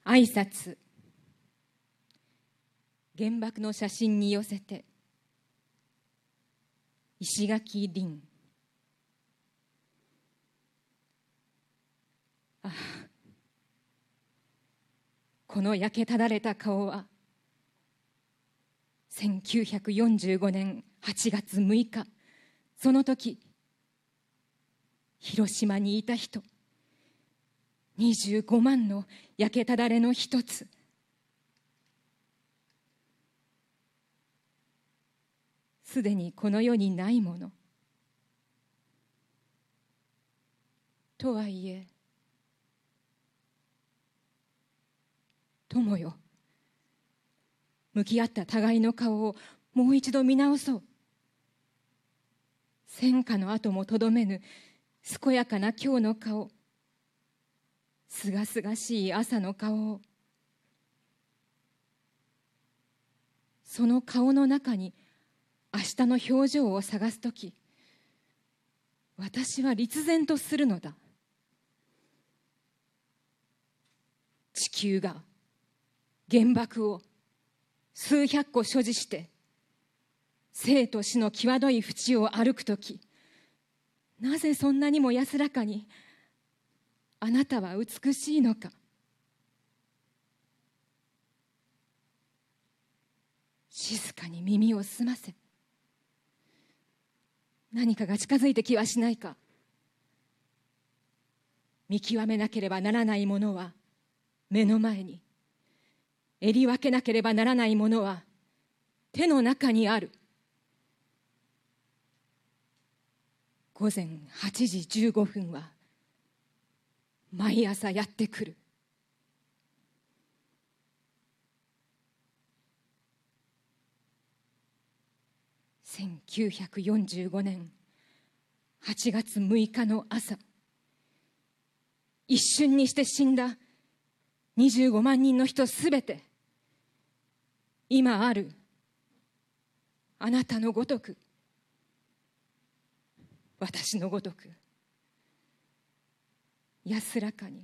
挨拶、原爆の写真に寄せて、石垣凛。ああ、この焼けただれた顔は1945年8月6日、その時広島にいた人、25万の焼けただれの一つ。すでにこの世にないもの。とはいえ、友よ、向き合った互いの顔をもう一度見直そう。戦火の後もとどめぬ健やかな今日の顔、すがすがしい朝の顔を、その顔の中に明日の表情を探すとき、私は立然とするのだ。地球が原爆を数百個所持して生と死の際どい淵を歩くとき、なぜそんなにも安らかにあなたは美しいのか。静かに耳を澄ませ。何かが近づいてきはしないか。見極めなければならないものは目の前に、襟分けなければならないものは手の中にある。午前8時15分は毎朝やってくる。1945年8月6日の朝、一瞬にして死んだ25万人の人すべて、今あるあなたのごとく、私のごとく、安らかに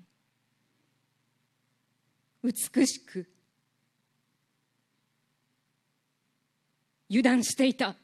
美しく油断していた。